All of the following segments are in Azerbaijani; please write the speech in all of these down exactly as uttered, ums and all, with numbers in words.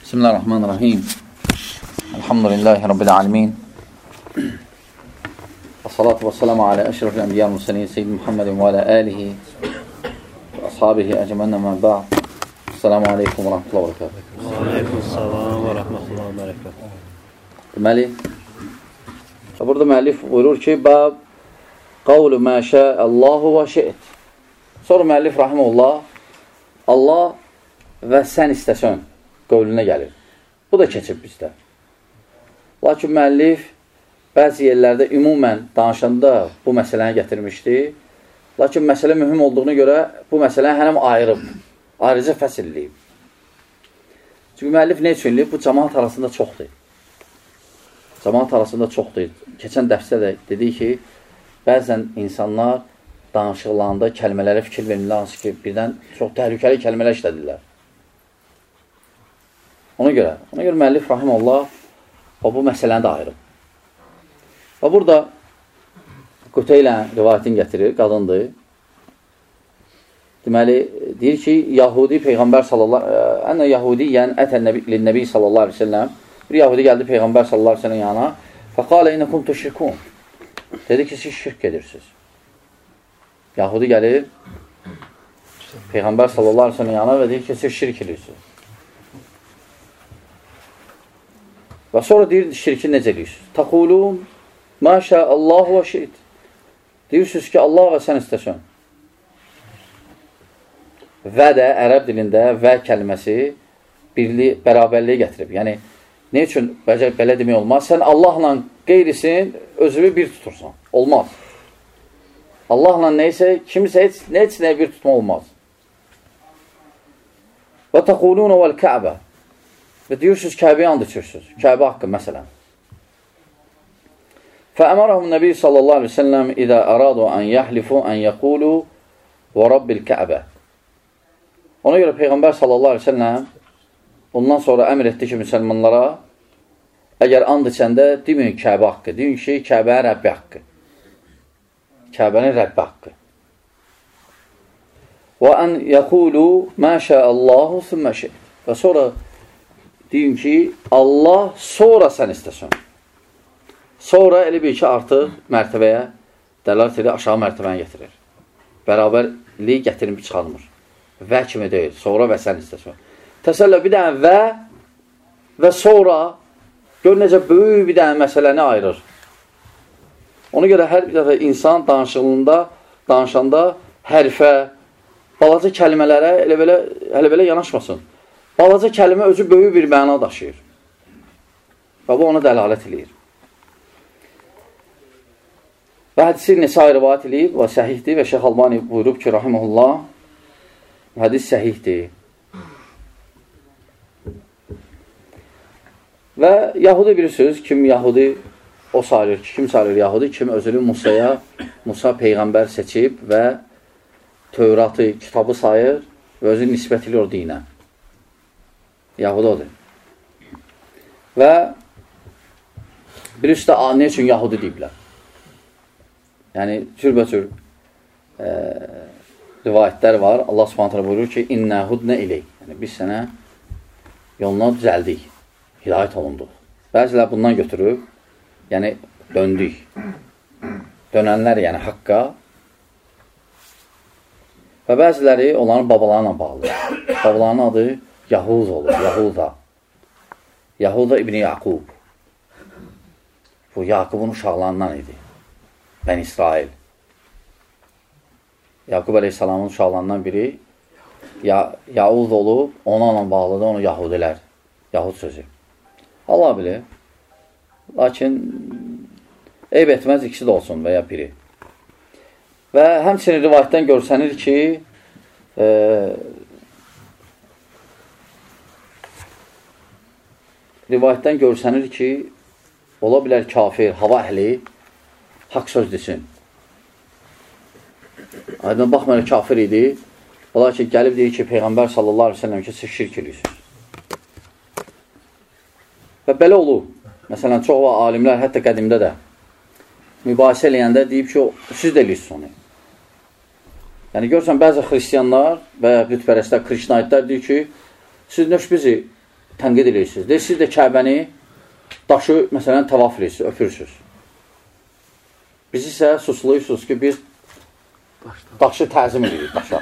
Bismillahirrahmanirrahim. Elhamdülillahi Rabbil alemin. Və salatu və salamu alə əşrafil ənbiyyəl mürsəlin Seyyid Muhammedin və alə alihi və ashabihi əcmənə mən ba'd. Esselamu aleykum və rahmetullahi və berekatuhu. Aleykümselam və rahmetullahi və berekatuhu. Deməli, burada müəllif buyurur ki, bəb qavlu mə şəəllahu və şi'it. Sonra müəllif rahimullah, Allah və sən istəsən qövlünə gəlir. Bu da keçib bizdə. Lakin müəllif bəzi yerlərdə ümumən danışanda bu məsələni gətirmişdi. Lakin məsələ mühüm olduğuna görə bu məsələni həm ayırıb, ayrıca fəsilləyib. Çünki müəllif nə üçün eləyib? Bu cəmaat arasında çoxdur. Cəmaat arasında çoxdur. Keçən dərsdə də dedik ki, bəzən insanlar danışıqlarında kəlmələrə fikir verirlər, hansı ki, birdən çox təhlükəli kəlmələr işlədirlər. Ona görə, ona görə müəllif rahimullah bu məsələni də ayırıb. Və burada Quteylə rivayətini gətirir, qadındır. Deməli, deyir ki, Yahudi Peyğəmbər sallallahu aleyhi ve sellem, ənə Yahudiyyən ətən nəbi sallallahu aleyhi ve sellem, bir Yahudi gəldi Peyğəmbər sallallahu aleyhi ve sellem yana, fəqalə inəkum tüşrikun. Dedi ki, siz şirk edirsiniz. Yahudi gəlir Peyğəmbər sallallahu aleyhi ve sellem yana və deyir ki, siz şirk edirsiniz. Və sonra deyir, şirki necə edirsiniz? Taqulun, maşə Allahu və şi'it. Deyirsiniz ki, Allah və sən istəsən. Və də ərəb dilində və kəlməsi birli, bərabərliyi gətirib. Yəni, ne üçün belə demək olmaz? Sən Allahla qeyrisin, özünü bir tutursan. Olmaz. Allahla neysə, kimisə heç, heç nəyə bir tutma olmaz. Və taqulun vəl Kəbə. Və deyirsiniz, Kəbəyə and içirsiniz. Kəbə haqqı, məsələn. Fəəmərəhum Nəbi sallallahu aleyhi ve sellem İzə əradu ən yəhlifu ən yəqulu və Rabbil Kəbə. Ona görə Peyğəmbər sallallahu aleyhi ve sellem ondan sonra əmr etdi ki, müsəlmanlara əgər and içəndə deməyin Kəbə haqqı, deyin ki, Kəbənin Rəbbi haqqı. Kəbənin Rəbbi haqqı. Və ən yəqulu mə şəəllahu sümmə şi'it. Və sonra deyin ki, Allah sonra sən istəsən. Sonra elə bir ki, artıq mərtəbəyə dəlalət edir, aşağı mərtəbəni getirir. Bərabərliyi gətirib çıxarmır. Və kimi deyil, sonra və sən istəsən. Təsəllə bir dənə və və sonra gör necə böyük bir dənə məsələni ayırır. Ona görə hər bir dəfə insan danışığında, danışanda hərfə, balaca kəlmələrə elə belə, elə belə yanaşmasın. Balaca kəlmə özü böyük bir məna daşıyır. Və bu ona dəlalət edir. Və hədisi Nisai rivayət edib və səhihdir və Şeyx Albani buyurub ki, rahimehullah, hədis səhihdir. Və Yahudi bilirsiniz, kim Yahudi o sayılır ki, kim sayılır Yahudi, kim özünü Musaya, Musa Peyğəmbər seçib və Tövratı, kitabı sayır və özünü nisbət edir o dinə. Yahudi odur. Və birisi də nə üçün Yahudi deyiblər? Yəni, cürbəcür e, rivayətlər var. Allah subhanətlə buyurur ki, İnnə hudnə ileyk. Yəni, biz sənə yoluna düzəldik, hidayət olunduq. Bəzilər bundan götürüb, yəni, döndük. Dönənlər, yəni, haqqa. Və bəziləri onların babalarına bağlı. Babalarının adı Yahuz olur, Yahuda. Yahuda İbni Yaqub. Bu, Yaqubun uşaqlarından idi. Bən İsrail. Yaqub əleyhissalamın uşaqlarından biri ya, Yahuz olub, onunla bağlıdır, onu Yahudilər. Yahud sözü. Allah bilir. Lakin eyb etməz, ikisi də olsun və ya biri. Və həmçinin rivayətdən görsənir ki, e, rivayətdən görsənir ki, ola bilər kafir, hava əhli haqq söz desin. Aydın baxmayın, kafir idi. Ola ki, gəlib deyir ki, Peyğəmbər sallallahu aleyhi ve sellem ki, siz şirk edirsiniz. Və belə olur. Məsələn, çox var alimlər, hətta qədimdə də mübahisə eləyəndə deyib ki, siz də edirsiniz onu. Yəni, görsən, bəzi xristiyanlar və ya bütpərəstlər, krişnaitlər deyir ki, siz nöş bizi tənqid edirsiniz. Deyir, siz də Kəbəni, daşı, məsələn, təvaf edirsiniz, öpürsünüz. Biz isə susluyursunuz ki, biz daşı təzim edirik, daşa.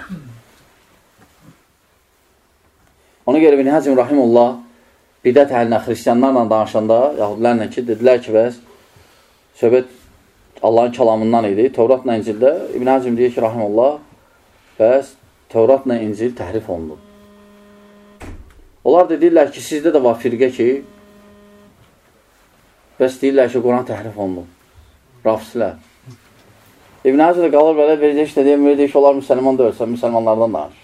Ona görə İbn Həzm Rahimullah bidət əhlinə, xristiyanlarla danışanda, yahudilərlə ki, dedilər ki, bəs söhbət Allahın kəlamından idi. Tevratla İncildə İbn Həzm deyir ki, Rahimullah, bəs Tevratla İncil təhrif olundu. Onlar da deyirlər ki, sizdə də var firqə ki, bəs deyirlər ki, Quran təhrif olundu. Rafislər. İbn Həzm də qalır belə, verəcək işlə deyəm, verəcək ki, onlar müsəlman da ölsə, müsəlmanlardan danışır.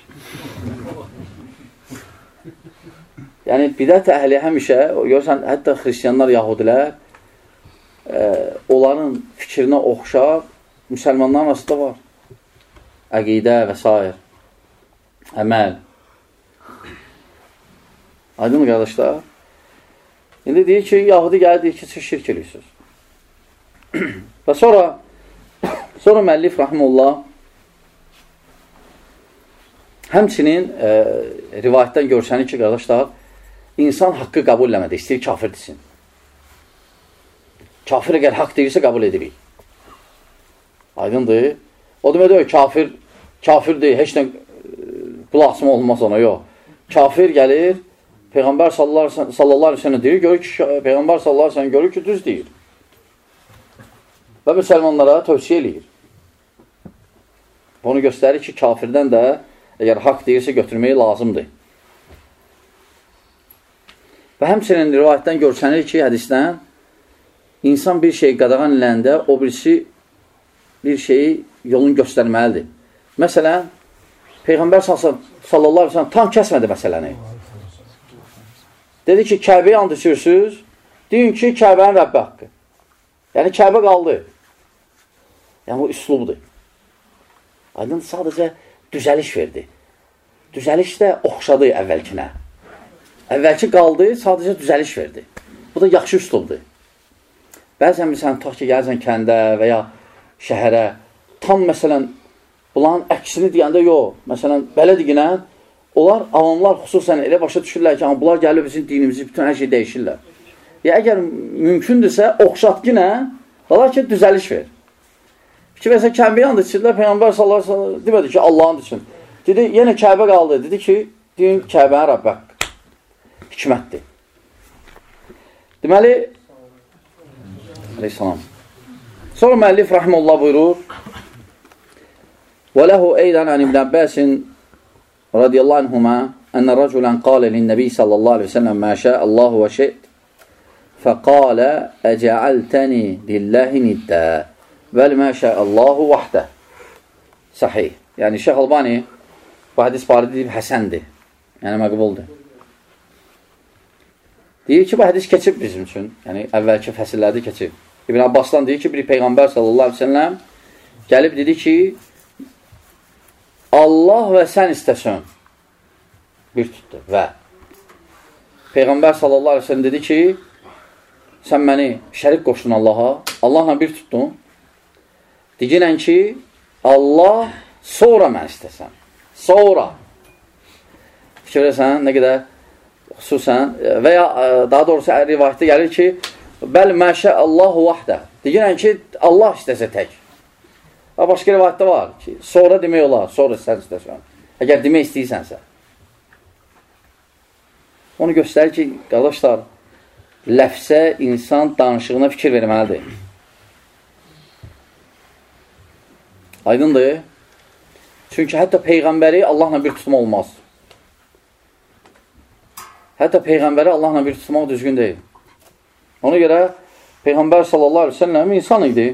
Yəni, bidət əhli həmişə, görürsən, hətta xristiyanlar, yahudilər, e, onların fikrinə oxşar müsəlmanların arasında var. Əqidə və s. Əməl. Aydın mı, qardaşlar? İndi deyir ki, yahudi gəlir, deyir ki, siz şirk edirsiniz. Və sonra, sonra müəllif Rahimullah həmçinin e, rivayətdən görsənir ki, qardaşlar, İnsan haqqı qəbul eləmədi, istəyir kafir desin. Kafir əgər haqq deyirsə, qəbul edirik. Aydındır. O demək deyil, kafir, kafirdir, heç nə qulaq asma olmaz ona, yox. Kafir gəlir, Peyğəmbər sallallahu aleyhi ve sellem deyir, görür ki, Peyğəmbər sallallahu aleyhi ve sellem görür ki, düz deyir. Və müsəlmanlara tövsiyə eləyir. Bunu göstərir ki, kafirdən də əgər haqq deyirsə, götürməyi lazımdır. Və həmçinin rivayətdən görsənir ki, hədisdən, insan bir şey qadağan eləndə, o birisi bir şeyi yolunu göstərməlidir. Məsələn, Peyğəmbər sallallahu aleyhi ve sellem tam kəsmədi məsələni. Dedi ki, Kəbəyə and içirsiniz, deyin ki, Kəbənin Rəbbi haqqı. Yəni, Kəbə qaldı. Yəni, bu üslubdur. Aydın sadəcə düzəliş verdi. Düzəliş də oxşadı əvvəlkinə. Əvvəlki qaldı, sadəcə düzəliş verdi. Bu da yaxşı üslubdur. Bəzən sən tutaq ki, gəlsən kəndə və ya şəhərə, tam məsələn, bunların əksini deyəndə yox. Məsələn, belə deyilən, onlar, avamlar xüsusən elə başa düşürlər ki, bunlar gəlib bizim dinimizi, bütün hər şey dəyişirlər. Ya, əgər mümkündürsə, oxşatqinə, onlar ki, düzəliş ver. Fikir versə, Kəbəyə and içirlər, Peyğəmbər sallallahu aleyhi ve sellem demədi ki, Allahın üçün. Dedi, yenə Kəbə qaldı. Dedi ki, deyin, Kəbənin Rəbbi haqqı. Hikmətdir. Deməli, aleyhissalam. Sonra müəllif Rahimullah buyurur, وَلَهُ اَيْدًا عَنْ اِبْنَ عَبَّاسٍ رَضِيَ اللّٰهِ عَنْهُمَا أَنَّ رَجُلًا قَالَ لِلنَّبِي صلى الله عليه وسلم مَا شاء الله وشئت فَقَالَ أَجَعَلْتَنِي لِلّٰهِ نِدَّا وَلْمَا شاء الله وَحْدَهِ Sahih. Yəni, Şeyh Albani bu hədis barədə deyib həsəndir. Yəni, məqbuldur. Deyir ki, bu hədis keçib bizim üçün. Yəni, əvvəlki fəsillərdə keçib. İbn Abbasdan deyir ki, bir Peyğəmbər sallallahu aleyhi ve sellem gəlib dedi ki, Allah və sən istəsən bir tutdu və Peyğəmbər sallallahu aleyhi ve sellem dedi ki, sən məni şərik qoşdun Allaha, Allahla bir tutdun. Deyilən ki, Allah sonra mən istəsən. Sonra. Fikir versən, nə qədər xüsusən və ya daha doğrusu rivayətdə gəlir ki, bəl məşə Allahu vahdə. Deyirən ki, Allah istəsə tək. Və başqa rivayətdə var ki, sonra demək olar, sonra sən istəsən. Əgər demək istəyirsənsə. Onu göstərir ki, qardaşlar, ləfsə insan danışığına fikir verməlidir. Aydındır. Çünki hətta Peyğəmbəri Allahla bir tutma olmaz. Hətta Peyğəmbəri Allahla bir tutmaq düzgün deyil. Ona görə Peyğəmbər sallallahu aleyhi ve sellem insan idi.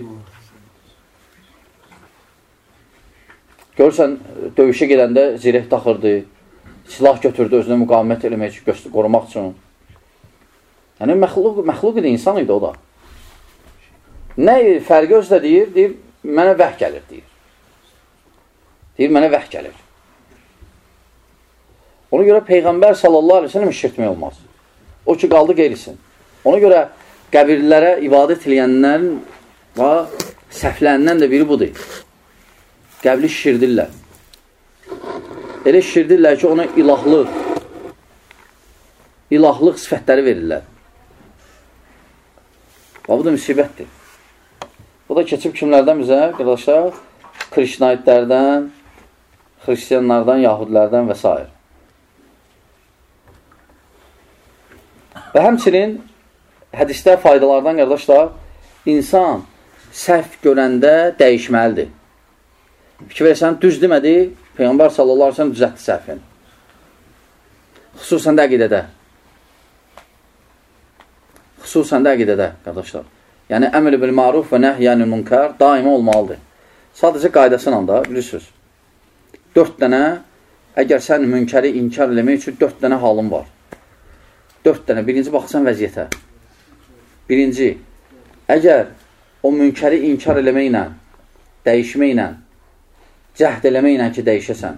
Görürsən, döyüşə gedəndə zireh taxırdı, silah götürdü özünə müqavimət eləmək üçün, qorumaq üçün. Yəni, məxluq, məxluq idi, insan idi o da. Nə fərqi özlə deyir? Deyir, mənə vəh gəlir, deyir. Deyir, mənə vəh gəlir. Ona görə Peyğəmbər sallallahu aleyhi ve sellem şirkmək olmaz. O ki, qaldı qeyrisin. Ona görə qəbirlərə ibadət eləyənlərin və səhvlərindən də biri budur. Qəbri şişirdirlər. Elə şişirdirlər ki, ona ilahlıq, ilahlıq sifətləri verirlər. Bu da müsibətdir. Bu da keçib kimlərdən bizə, qardaşlar? Krişnaitlərdən, xristiyanlardan, yahudilərdən və s. Və həmçinin hədisdə faydalardan, qardaşlar, insan səhv görəndə dəyişməlidir. Fikir versən, düz demədi, Peyğəmbər sallallahu aleyhi ve sellem düzətdi səhvini. Xüsusən də əqidədə. Xüsusən də əqidədə, qardaşlar. Yəni, əmr bil maruf və nəhyənil münkar daima olmalıdır. Sadəcə qaydasıyla da, bilirsiniz. Dörd dənə, əgər sən münkəri inkar eləmək üçün dörd dənə halın var. Dörd dənə. Birinci, baxsan vəziyyətə. Birinci, əgər o münkəri inkar eləməklə, dəyişməklə, cəhd eləməklə ki, dəyişəsən,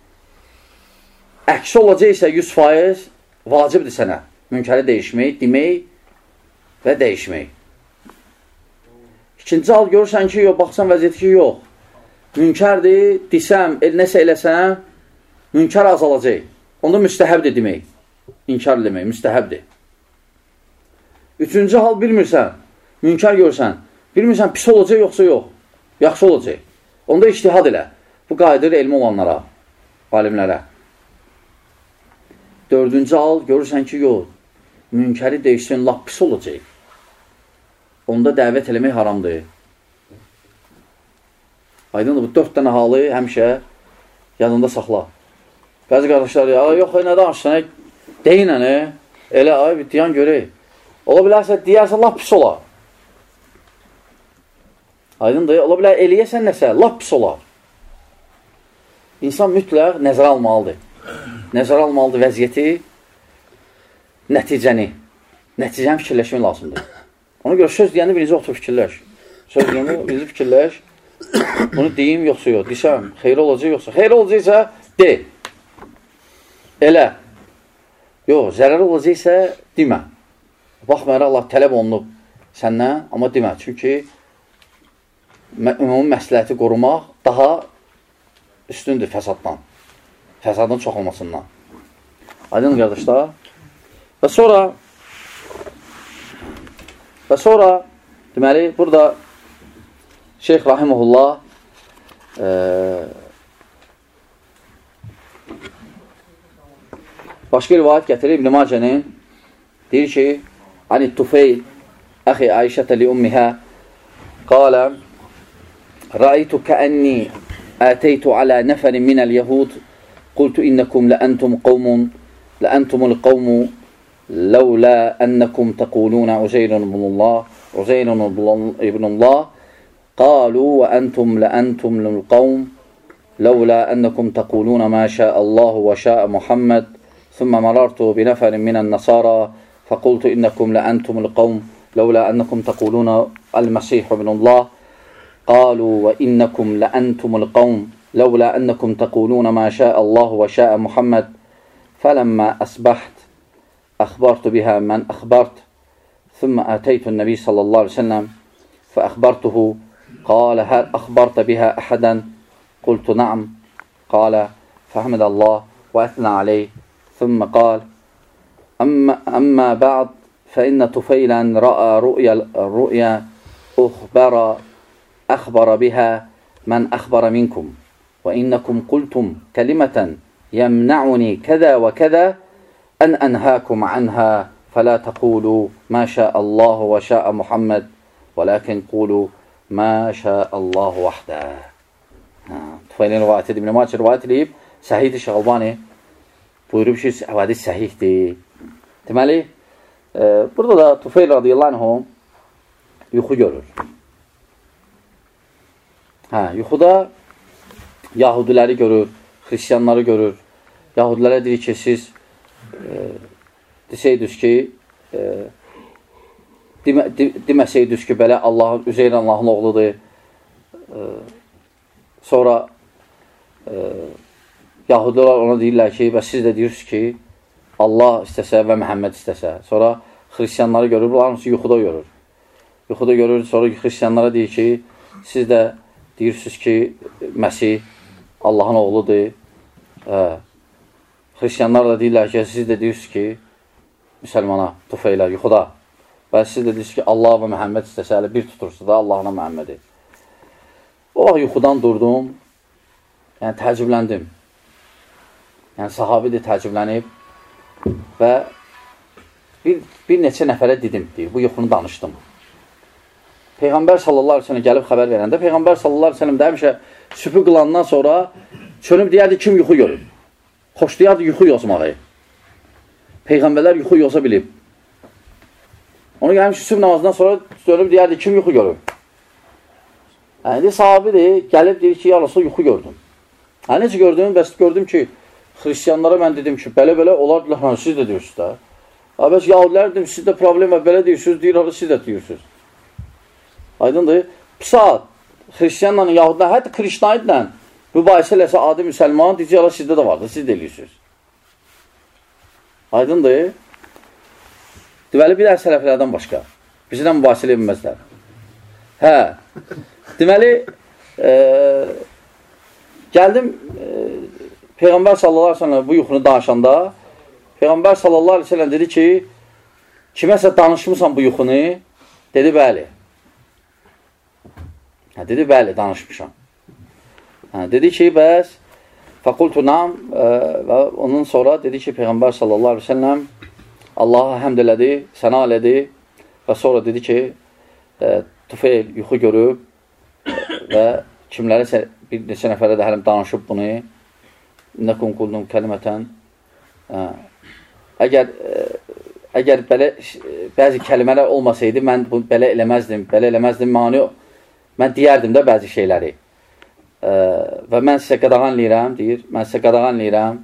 əksi olacaqsa yüz faiz vacibdir sənə. Münkəri dəyişmək, demək və dəyişmək. İkinci hal görürsən ki, yox, baxsan vəziyyəti ki, yox. Münkərdir, desəm, el, nəsə eləsəm, münkər azalacaq. Onda müstəhəbdir demək. İnkar eləmək, müstəhəbdir. Üçüncü hal bilmirsən, münkər görsən, bilmirsən, pis olacaq, yoxsa yox. Yaxşı olacaq. Onda ictihad elə. Bu qayıdır elmi olanlara, alimlərə. Dördüncü hal görürsən ki, yox, münkəri dəyişsin, lap pis olacaq. Onda dəvət eləmək haramdır. Aydındır, bu dörd dənə halı həmişə yadında saxla. Bəzi qardaşlar, ya, yox, nə danışsan, deyinən, elə, ay, bir diyan görək. Ola bilərsə, deyərsən, lap pis olar. Aydındır, ola bilər, eləyəsən nəsə, lap pis olar. İnsan mütləq nəzərə almalıdır. Nəzərə almalıdır vəziyyəti, nəticəni. Nəticəni fikirləşmək lazımdır. Ona görə söz deyəndə birinci otur fikirləş. Söz deyəndə birinci fikirləş. Bunu deyim, yoxsa yox. Desəm, xeyri olacaq, yoxsa. Xeyri olacaqsa, de. Elə. Yox, zərər olacaqsa, demə. Baxmayaraq, Allah tələb olunub səndən, amma demə. Çünki ümumi məsləhəti qorumaq daha üstündür fəsaddan. Fəsadın çox olmasından. Aydın qardaşlar. Və sonra və sonra deməli, burada Şeyx Rahimullah e, başqa rivayət gətirir İbn-i Macənin, deyir ki, Ani Tufeyl əxi Ayşətə li ümmihə qalə Rəaytu kəənni əteytu alə nəfərin minəl yəhud qultu innəkum ləəntum qavmun ləəntumul qavmu لولا أنكم تقولون عزير بن الله عزير ابن الله قالوا وأنتم لأنتم للقوم لولا أنكم تقولون ما شاء الله وشاء محمد ثم مررت بنفر من النصارى فقلت إنكم لأنتم القوم لولا أنكم تقولون المسيح ابن الله قالوا وإنكم لأنتم القوم لولا أنكم تقولون ما شاء الله وشاء محمد فلما أصبحت أخبرت بها من أخبرت ثم أتيت النبي صلى الله عليه وسلم فأخبرته قال هل أخبرت بها أحدا قلت نعم قال فحمد الله وأثنى عليه ثم قال أما, أما بعد فإن طفيلا رأى رؤيا, رؤيا أخبر, أخبر بها من أخبر منكم وإنكم قلتم كلمة يمنعني كذا وكذا أن أنهاكم عنها فلا تقولوا ما شاء الله وشاء محمد ولكن قولوا ما شاء الله وحده. Tufeylin rivayət edib, İbn-i Macə rivayət edib, səhihdir Şeyx Albani buyurub ki, hədis səhihdir. Deməli, e, burada da Tufeyl radiyallahu anhum yuxu görür. Hə, yuxuda Yahudiləri görür, Xristiyanları görür. Yahudilərə deyir ki, siz e, desəydiniz ki, e, demə, de, deməsəydiniz ki, belə Allahın, Üzeyr Allahın oğludur. E, sonra e, Yahudilər ona deyirlər ki, və siz də deyirsiniz ki, Allah istəsə və Məhəmməd istəsə. Sonra Xristiyanları görür, bunlar hamısı yuxuda görür. Yuxuda görür, sonra Xristiyanlara deyir ki, siz də deyirsiniz ki, Məsih Allahın oğludur. Hə. Xristiyanlar da deyirlər ki, siz də deyirsiniz ki, müsəlmana, tufeylər, yuxuda. Və siz dediniz ki, Allah və Məhəmməd istəsə, hələ bir tutursa da Allahla Məhəmmədi. O vaxt yuxudan durdum, yəni təəccübləndim. Yəni sahabi də təəccüblənib və bir, bir neçə nəfərə dedim, deyir, bu yuxunu danışdım. Peyğəmbər sallallahu aleyhi ve sellem gəlib xəbər verəndə, Peyğəmbər sallallahu aleyhi ve sellem də həmişə sübhü qılandan sonra çönüb deyərdi, kim yuxu görür? Xoşlayardı yuxu yozmağı. Peyğəmbərlər yuxu yoza bilib. Onu gəlmiş sübh namazından sonra dönüb deyərdi, kim yuxu görür? Yəni, sahabidir, gəlib deyir ki, ya Rasul, yuxu gördüm. Yəni, necə gördüm? Bəs gördüm ki, xristiyanlara mən dedim ki, belə-belə olardılar, hani, siz də deyirsiniz də. Bəs yahudilər dedim, siz də problem var, belə deyirsiniz, deyir, siz də deyirsiniz. Aydındır. Bu saat xristiyanla, yahudlar, hətta krişnaidlə mübahisə eləsə adi müsəlman, deyəcək, sizdə də vardır, siz də deyirsiniz. Aydındır. Deməli, bir dənə sələflərdən başqa. Bizi də mübahisə elə bilməzlər. Hə. Deməli, e, gəldim, e, Peyğəmbər sallallahu aleyhi ve sellem bu yuxunu danışanda, Peyğəmbər sallallahu aleyhi ve sellem dedi ki, kiməsə danışmısan bu yuxunu? Dedi, bəli. Hə, dedi, bəli, danışmışam. Hə, dedi ki, bəs, fəqultu nam, e, və onun sonra dedi ki, Peyğəmbər sallallahu aleyhi ve sellem Allaha həmd elədi, səna elədi və sonra dedi ki, e, Tufeyl yuxu görüb və kimlərə bir neçə nəfərə də hələm danışıb bunu. Nəkum quldum kəlimətən. Əgər, əgər belə bəzi kəlimələr olmasaydı, mən bunu belə eləməzdim, belə eləməzdim, mani mən deyərdim də bəzi şeyləri. Və mən sizə qadağan eləyirəm, deyir, mən sizə qadağan eləyirəm.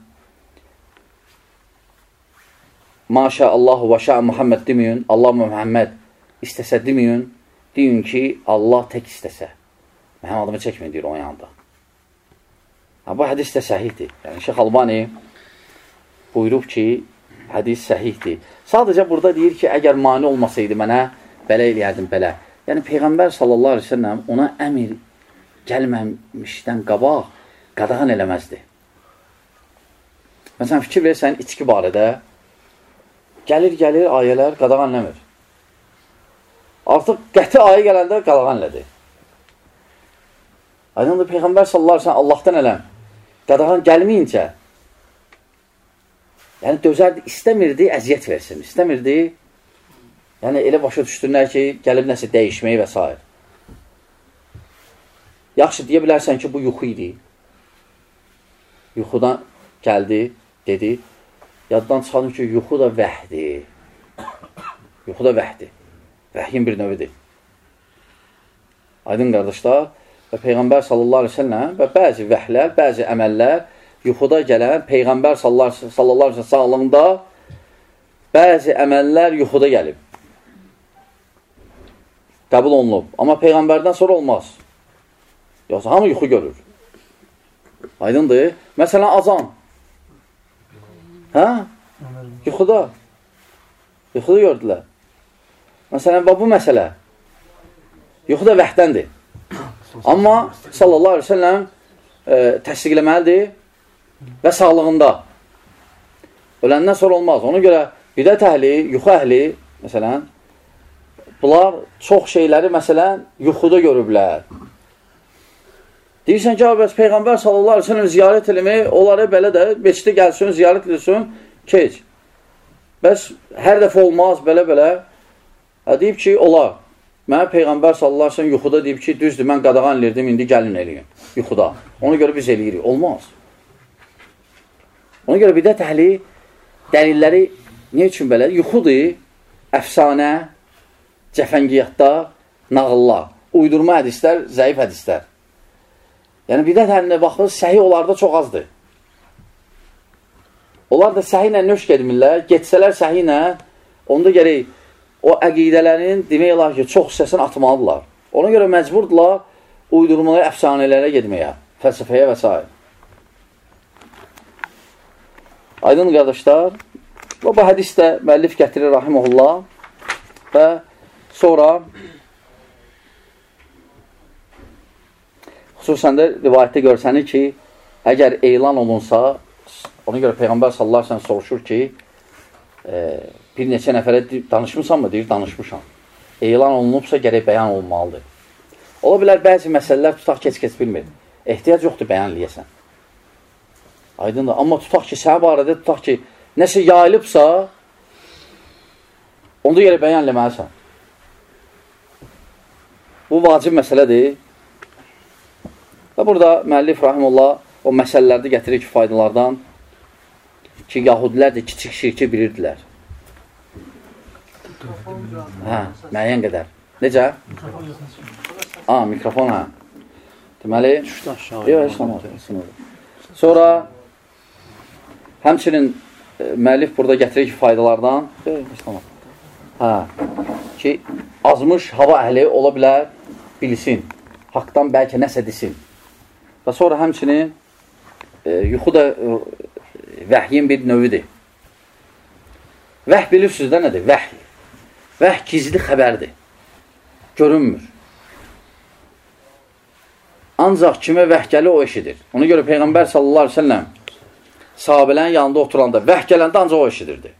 Maşa Allahu və şəə Muhammed deməyin, Allah Muhammed istəsə deməyin, deyin ki, Allah tək istəsə. Mənim adımı çəkməyin, deyir, onun yanında. Ha, bu hədis də səhihdir. Yəni, Şeyx Albani buyurub ki, hədis səhihdir. Sadəcə burada deyir ki, əgər mani olmasaydı mənə, belə eləyərdim, belə. Yəni, Peyğəmbər sallallahu aleyhi ve sellem ona əmir gəlməmişdən qabaq qadağan eləməzdi. Məsələn, fikir versən, içki barədə gəlir, gəlir, ayələr qadağan eləmir. Artıq qəti ayə gələndə qadağan elədi. Aydındır, Peyğəmbər sallallahu aleyhi ve sellem Allahdan eləm qadağan gəlməyincə, yəni dözərdi, istəmirdi, əziyyət versin, istəmirdi, yəni elə başa düşdürlər ki, gəlib nəsə dəyişməyi və s. Yaxşı, deyə bilərsən ki, bu yuxu idi. Yuxudan gəldi, dedi, yaddan çıxalım ki, yuxu da vəhdir. Yuxu da vəhdir. Vəhyin bir növüdür. Aydın qardaşlar, və Peyğəmbər sallallahu aleyhi ve sellem və bəzi vəhlər, bəzi əməllər yuxuda gələn Peyğəmbər sallallahu aleyhi ve sellem sağlığında bəzi əməllər yuxuda gəlib. Qəbul olunub. Amma Peyğəmbərdən sonra olmaz. Yoxsa hamı yuxu görür. Aydındır. Məsələn, azan. Hə? Yuxuda. Yuxuda gördülər. Məsələn, bu məsələ yuxuda vəhdəndir. Amma sallallahu aleyhi ve sellem e, təsdiqləməlidir və sağlığında. Öləndən sonra olmaz. Ona görə bidət əhli, yuxu əhli, məsələn, bunlar çox şeyləri, məsələn, yuxuda görüblər. Deyirsən ki, bəs Peyğəmbər sallallahu aleyhi ve sellem ziyarət eləmək, onları belə də, beçdə gəlsin, ziyarət edilsin, keç. Bəs hər dəfə olmaz, belə-belə. Deyib ki, olar. Mənə Peyğəmbər sallallahu aleyhi ve sellem yuxuda deyib ki, düzdür, mən qadağan elirdim, indi gəlin eləyin. Yuxuda. Ona görə biz eləyirik. Olmaz. Ona görə bidət əhli dəlilləri niyə üçün belə? Yuxudur, əfsanə, cəfəngiyyatlar, nağıllar, uydurma hədislər, zəif hədislər. Yəni, bidət əhlinə baxır, səhi onlarda çox azdır. Onlar da səhi ilə nöşk edmirlər, getsələr səhi ilə, onda gərək o əqidələrin demək olar ki, çox hissəsini atmalıdırlar. Ona görə məcburdurlar uydurmalı əfsanələrə getməyə, fəlsəfəyə və s. Aydın qardaşlar, bu hədis də müəllif gətirir rahiməhullah və sonra xüsusən də rivayətdə görsənir ki, əgər elan olunsa, ona görə Peyğəmbər sallallahu aleyhi ve sellem soruşur ki, e, bir neçə nəfərə danışmısan mı? Deyir, danışmışam. Elan olunubsa gərək bəyan olmalıdır. Ola bilər, bəzi məsələlər tutaq keç-keç bilmir. Ehtiyac yoxdur bəyan eləyəsən. Aydındır. Amma tutaq ki, sənə barədə tutaq ki, nəsə yayılıbsa, onda gərək bəyan eləməlisən. Bu vacib məsələdir. Və burada müəllif rahimullah o məsələlərdə gətirir ki, faydalardan ki, yahudilər də kiçik şirki bilirdilər. Hə, müəyyən qədər. Necə? Aa, mikrofon, hə. Deməli, yox, heç sonra həmçinin müəllif burada gətirir ki, faydalardan hə, ki, azmış hava əhli ola bilər, bilsin. Haqdan bəlkə nəsə desin. Və sonra həmçinin e, yuxu da e, vəhyin bir növüdür. Vəh bilirsiniz də nədir? Vəh. Vəh gizli xəbərdir. Görünmür. Ancaq kimə vəh gəlir, o eşidir. Ona görə Peyğəmbər sallallahu aleyhi ve sellem sahabələrin yanında oturanda vəh gələndə ancaq o eşidirdi.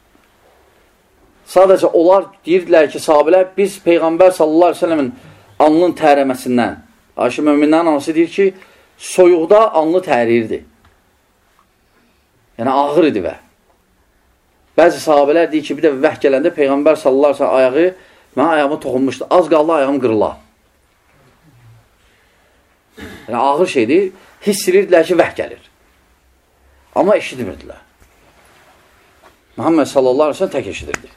Sadəcə onlar deyirdilər ki, sahabələr biz Peyğəmbər sallallahu aleyhi ve sellemin alnının tərəməsindən, Ayşə möminlərin anası deyir ki, soyuqda alnı tərirdi. Yəni ağır idi vəh. Bəzi sahabələr deyir ki, bir də vəh gələndə Peyğəmbər sallallahu aleyhi ve sellem ayağı, mən ayağımı toxunmuşdu, az qaldı ayağım qırıla. Yəni ağır şeydir, hiss edirdilər ki, vəh gəlir. Amma eşitmirdilər. Muhammed sallallahu aleyhi ve sellem tək eşidirdi.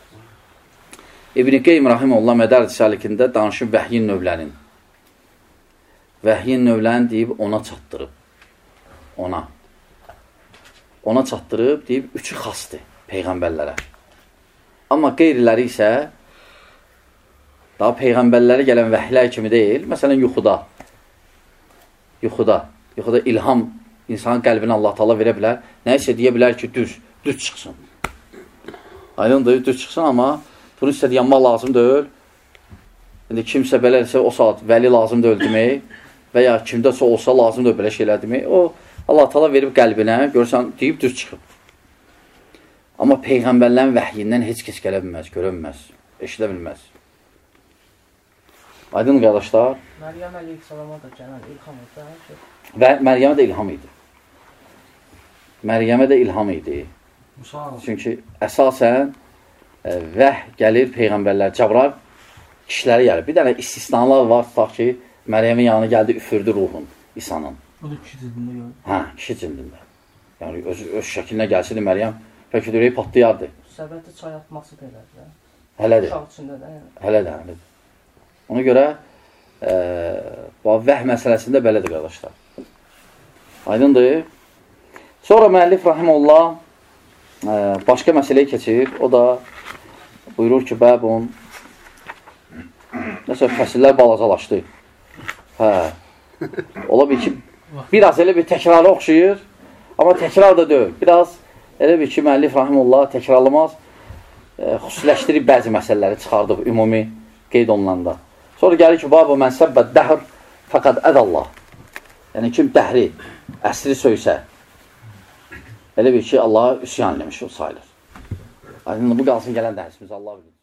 İbn-i Qeym rahimehullah Mədarij Salikində danışıb vəhyin növlərin. Vəhyin növlərini deyib ona çatdırıb. Ona. Ona çatdırıb deyib üçü xasdır Peyğəmbərlərə. Amma qeyriləri isə daha Peyğəmbərlərə gələn vəhlər kimi deyil. Məsələn, yuxuda. Yuxuda. Yuxuda ilham insanın qəlbini Allah Taala verə bilər. Nəyisə deyə bilər ki, düz, düz çıxsın. Aydındır, düz çıxsın, amma bunu istədi yanmaq lazım deyil. İndi kimsə beləsə o saat vəli lazım deyil demək və ya kimdəsə olsa lazım deyil belə şeylər demək. O, Allah Taala verib qəlbinə, görsən, deyib düz çıxıb. Amma Peyğəmbərlərin vəhyindən heç kəs gələ bilməz, görə bilməz, eşidə bilməz. Aydın qardaşlar. Məryəm əleyhissalama da gələn ilham idi. Və Məryəmə də ilham idi. Məryəmə də ilham idi. Çünki əsasən e, vəh gəlir Peyğəmbərlər, Cəbrail kişiləri gəlir. Bir dənə istisnalar var, tutaq ki, Məryəmin yanına gəldi, üfürdü ruhun İsa'nın. O da kişi cildində gəlir. Hə, kişi cildində. Yəni öz, öz şəklinə gəlsəydi Məryəm, bəlkə ürəyi patlayardı. Səbəti çay atması da elədir. Hələdir. Uşaq içində də. Yəni. Hələdir, hələdir. Ona görə e, bu vəh məsələsində belədir, qardaşlar. Aydındır. Sonra müəllif rahimehullah e, başqa məsələyə keçir. O da buyurur ki, bəbun nəsə fəsillər balacalaşdı. Hə. Ola bil ki, biraz elə bir təkrara oxşayır, amma təkrar da deyil. Biraz elə bir ki, müəllif rahimehullah təkrarlamaz, e, xüsusiləşdirib bəzi məsələləri çıxardıb ümumi qeyd olunanda. Sonra gəlir ki, babu mən səbbət dəhr fəqəd ədəllah. Yəni, kim dəhri, əsri söysə, elə bir ki, Allaha üsyan eləmiş o sayılır. Aydın, bu qalsın gələn dərsimiz, Allah bilir.